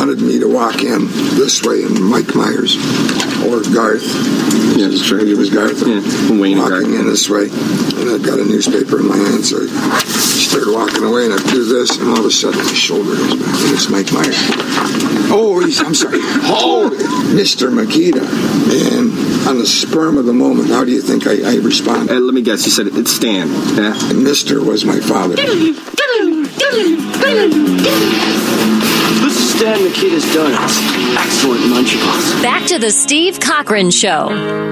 wanted me to walk in this way, and Mike Myers or Garth. Yeah, just I think it was Garth. Yeah, Wayne walking in this way, and I've got a newspaper in my hand, so I started walking away, and I do this, and all of a sudden my shoulder goes back, and it's Mike Myers. I'm sorry. Oh, Mr. Makita. And on the sperm of the moment, how do you think I responded? Let me guess. You said it's Stan. Yeah. And Mr. was my father. This is Stan Makita's Donuts. Excellent Munchables. Back to the Steve Cochran Show.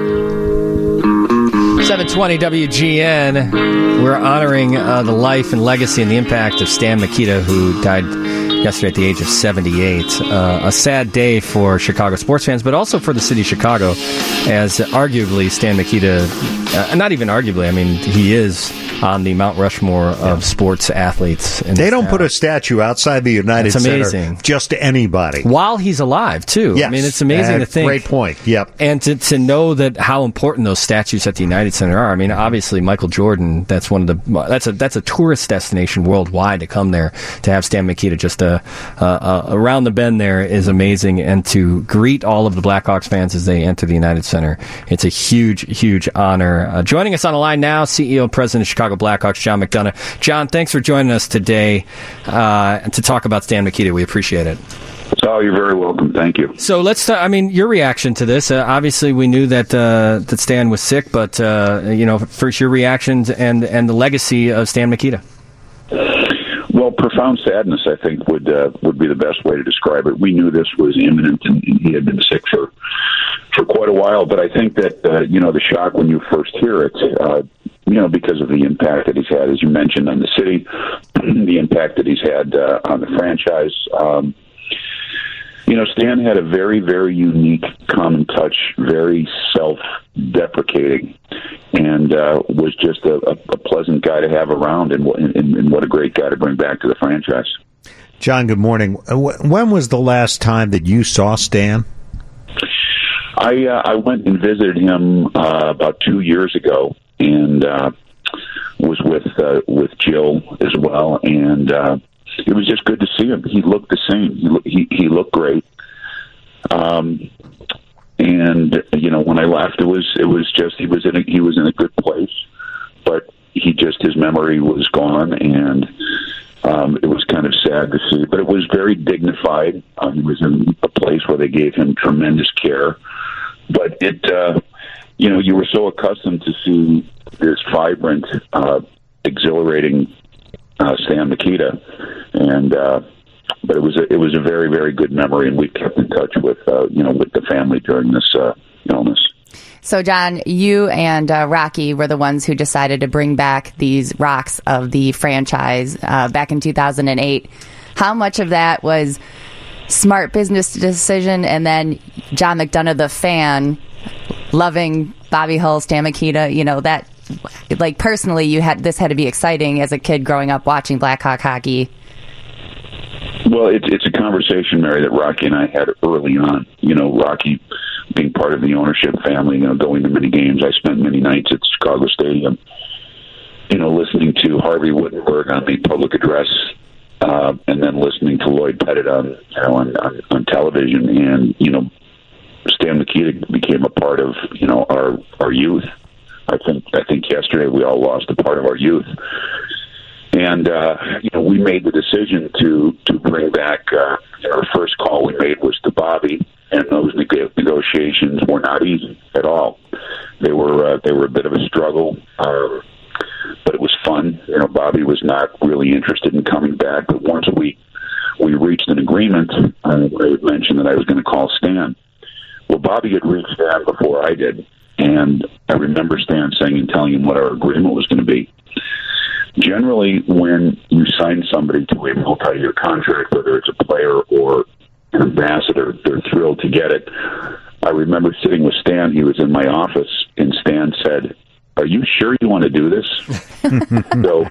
720 WGN. We're honoring the life and legacy and the impact of Stan Mikita, who died yesterday at the age of 78. A sad day for Chicago sports fans, but also for the city of Chicago, as arguably Stan Mikita, not even arguably, I mean, he is on the Mount Rushmore of sports athletes. They don't put a statue outside the United Center just to anybody. While he's alive, too. Yes. I mean, it's amazing to think. Great point, yep. And to know that how important those statues at the United Center are. I mean, obviously, Michael Jordan, that's one of the, that's a tourist destination worldwide to come there. To have Stan Mikita just around the bend there is amazing. And to greet all of the Blackhawks fans as they enter the United Center, it's a huge, huge honor. Joining us on the line now, CEO and President of Chicago Blackhawks, John McDonough. John, thanks for joining us today to talk about Stan Mikita. We appreciate it. Oh, you're very welcome. Thank you. So let's start. I mean, your reaction to this. Obviously, we knew that Stan was sick, but first your reactions and the legacy of Stan Mikita. Well, profound sadness, I think, would be the best way to describe it. We knew this was imminent, and he had been sick for quite a while. But I think that the shock when you first hear it, because of the impact that he's had, as you mentioned, on the city, the impact that he's had on the franchise. Stan had a very, very unique common touch, very self-deprecating, and was just a pleasant guy to have around, and what a great guy to bring back to the franchise. John, good morning. When was the last time that you saw Stan? I went and visited him about 2 years ago, and was with Jill as well, and it was just good to see him. He looked the same. He looked great. And when I left, it was just he was in a good place, but his memory was gone, and it was kind of sad to see. But it was very dignified. He was in a place where they gave him tremendous care. But you were so accustomed to see this vibrant, exhilarating Stan Mikita, and but it was a very, very good memory, and we kept in touch with the family during this illness. So, John, you and Rocky were the ones who decided to bring back these rocks of the franchise back in 2008. How much of that was smart business decision, and then John McDonough, the fan, loving Bobby Hull, Stan Mikita, that, like, personally, this had to be exciting as a kid growing up watching Blackhawk hockey? Well, it's a conversation, Mary, that Rocky and I had early on. Rocky being part of the ownership family, going to many games. I spent many nights at Chicago Stadium, listening to Harvey Wittenberg on the public address, and then listening to Lloyd Pettit on television. And, Stan Mikita became a part of, our youth. I think yesterday we all lost a part of our youth. And, we made the decision to bring back, our first call we made was to Bobby, and those negotiations were not easy at all. They were a bit of a struggle, but it was fun. Bobby was not really interested in coming back, but once we reached an agreement, I mentioned that I was going to call Stan. Well, Bobby had reached Stan before I did, and I remember Stan saying and telling him what our agreement was going to be. Generally, when you sign somebody to a multi-year contract, whether it's a player or an ambassador, they're thrilled to get it. I remember sitting with Stan. He was in my office, and Stan said, "Are you sure you want to do this?" So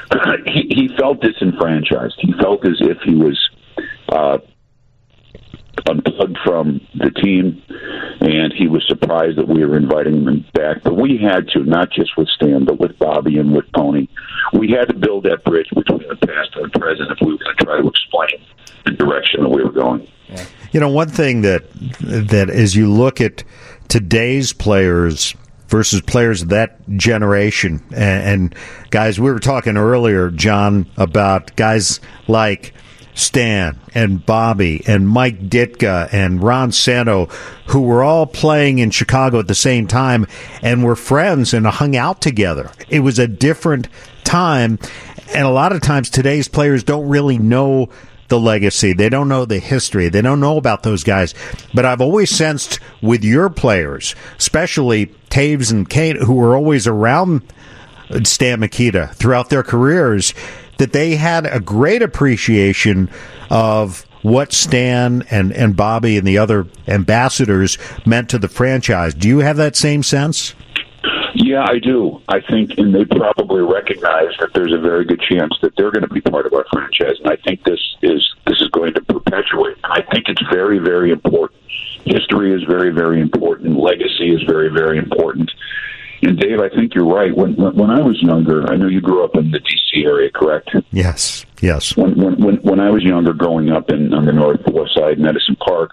he felt disenfranchised. He felt as if he was unplugged from the team, and he was surprised that we were inviting him back. But we had to, not just with Stan, but with Bobby and with Pony. We had to build that bridge between the past and the present if we were going to try to explain the direction that we were going. You know, one thing that as you look at today's players versus players of that generation, and guys, we were talking earlier, John, about guys like Stan and Bobby and Mike Ditka and Ron Santo, who were all playing in Chicago at the same time and were friends and hung out together. It was a different time, and a lot of times today's players don't really know the legacy. They don't know the history. They don't know about those guys. But I've always sensed with your players, especially Taves and Kate, who were always around Stan Mikita throughout their careers, that they had a great appreciation of what Stan and Bobby and the other ambassadors meant to the franchise. Do you have that same sense? Yeah, I do. I think, and they probably recognize that there's a very good chance that they're going to be part of our franchise, and I think this is going to perpetuate. I think it's very, very important. History is very, very important. Legacy is very, very important. And Dave, I think you're right. When I was younger, I know you grew up in the D.C. area, correct? Yes. When I was younger, growing up on the northwest side, in Edison Park,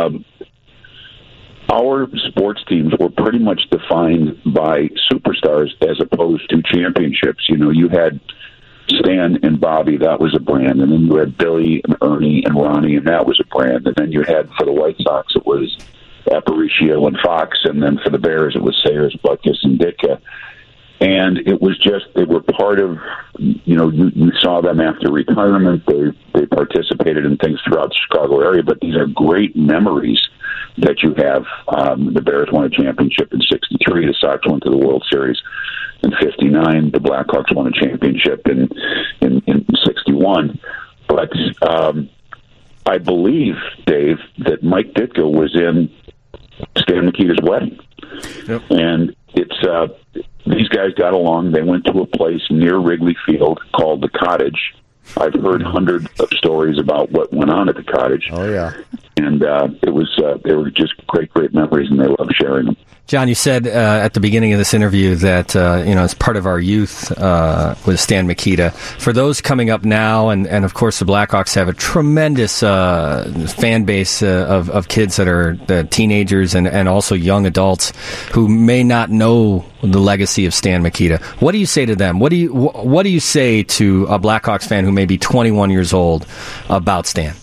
our sports teams were pretty much defined by superstars as opposed to championships. You know, you had Stan and Bobby, that was a brand, and then you had Billy and Ernie and Ronnie, and that was a brand, and then you had, for the White Sox, it was Aparicio and Fox, and then for the Bears, it was Sayers, Butkus, and Ditka. And it was just, they were part of, you know, you saw them after retirement. They participated in things throughout the Chicago area, but these are great memories that you have. The Bears won a championship in '63. The Sox went to the World Series in '59. The Blackhawks won a championship in '61. But I believe, Dave, that Mike Ditka was in Stan Mikita's wedding. Yep. And it's these guys got along. They went to a place near Wrigley Field called the Cottage. I've heard hundreds of stories about what went on at the Cottage. Oh, yeah. And it was they were just great memories, and they loved sharing them. John, you said at the beginning of this interview that as part of our youth was Stan Mikita. For those coming up now, and of course the Blackhawks have a tremendous fan base of kids that are teenagers and also young adults who may not know the legacy of Stan Mikita. What do you say to them? What do you say to a Blackhawks fan who may be 21 years old about Stan?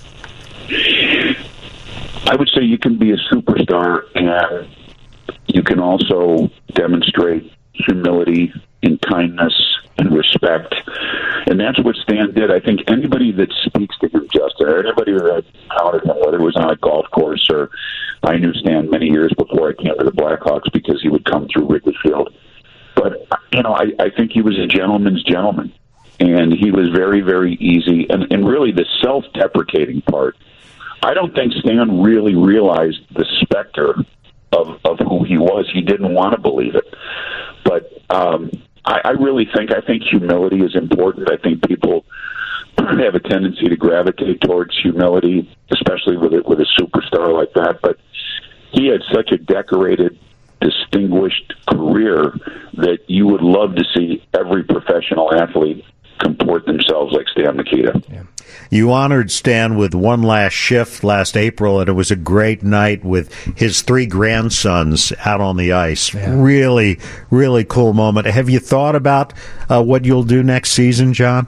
I would say you can be a superstar, and you can also demonstrate humility and kindness and respect. And that's what Stan did. I think anybody that speaks to him, Justin, or anybody that encountered him, whether it was on a golf course or I knew Stan many years before I came to the Blackhawks because he would come through Wrigley Field. But, I think he was a gentleman's gentleman. And he was very, very easy. And really the self-deprecating part, I don't think Stan really realized the specter of who he was. He didn't want to believe it. But I really think humility is important. I think people have a tendency to gravitate towards humility, especially with a superstar like that. But he had such a decorated, distinguished career that you would love to see every professional athlete comport themselves like Stan Mikita. Yeah. You honored Stan with one last shift last April, and it was a great night with his 3 grandsons out on the ice. Yeah. Really, really cool moment. Have you thought about what you'll do next season, John?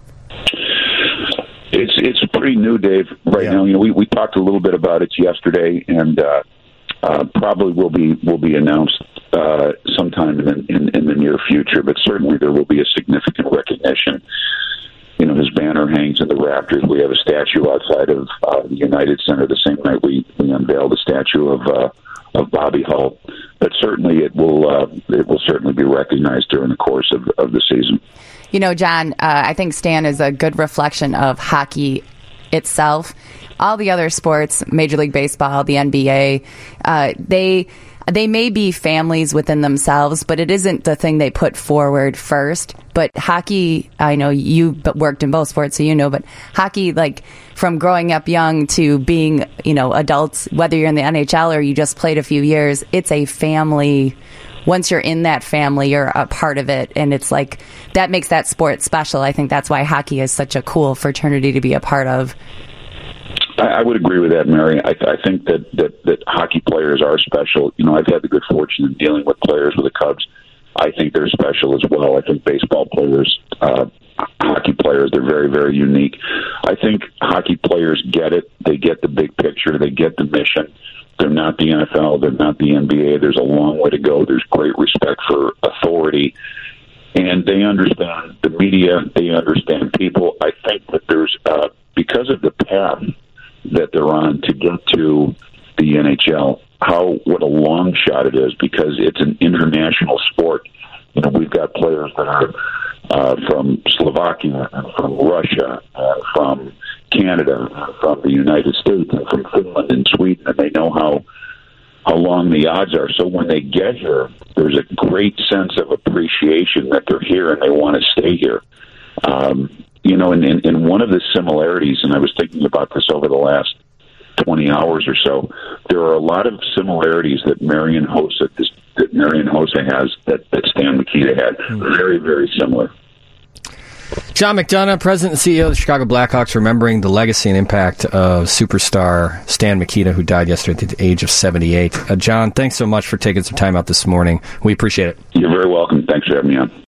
It's pretty new, Dave, right now. We talked a little bit about it yesterday, and probably will be announced sometime in the near future, but certainly there will be a significant recognition. His banner hangs in the rafters. We have a statue outside of the United Center the same night we unveiled a statue of Bobby Hull. But certainly it will certainly be recognized during the course of the season. John, I think Stan is a good reflection of hockey itself. All the other sports, Major League Baseball, the NBA, they may be families within themselves, but it isn't the thing they put forward first. But hockey, I know you worked in both sports, so you know, but hockey, like from growing up young to being, adults, whether you're in the NHL or you just played a few years, it's a family. Once you're in that family, you're a part of it. And it's like, that makes that sport special. I think that's why hockey is such a cool fraternity to be a part of. I would agree with that, Mary. I think that hockey players are special. I've had the good fortune of dealing with players with the Cubs. I think they're special as well. I think baseball players, hockey players, they're very, very unique. I think hockey players get it. They get the big picture. They get the mission. They're not the NFL. They're not the NBA. There's a long way to go. There's great respect for authority. And they understand the media. They understand people. I think that there's, because of the path that they're on to get to the NHL, what a long shot it is, because it's an international sport. We've got players that are from Slovakia, and from Russia, from Canada, from the United States, and from Finland and Sweden, and they know how long the odds are. So when they get here, there's a great sense of appreciation that they're here and they want to stay here. And one of the similarities, and I was thinking about this over the last 20 hours or so, there are a lot of similarities that Marian Hossa has that Stan Mikita had. Very, very similar. John McDonough, President and CEO of the Chicago Blackhawks, remembering the legacy and impact of superstar Stan Mikita, who died yesterday at the age of 78. John, thanks so much for taking some time out this morning. We appreciate it. You're very welcome. Thanks for having me on.